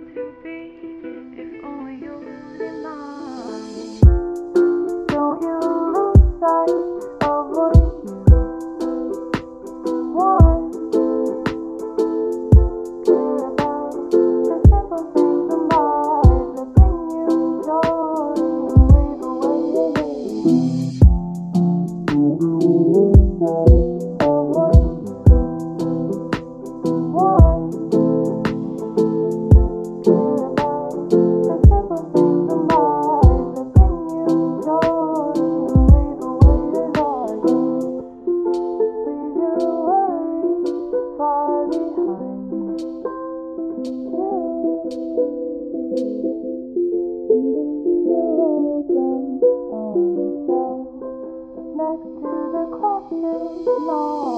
to be if only you didn't mind. Don't you lose sight of what you want. Care about the simple things in life that bring you joy and wave away the day. Don't you lose sight of what you want. Care about the simple things in life that bring you joy and wave away the darkness. Leave your worries far behind you. Leave your old on the shelf next to the classic novel.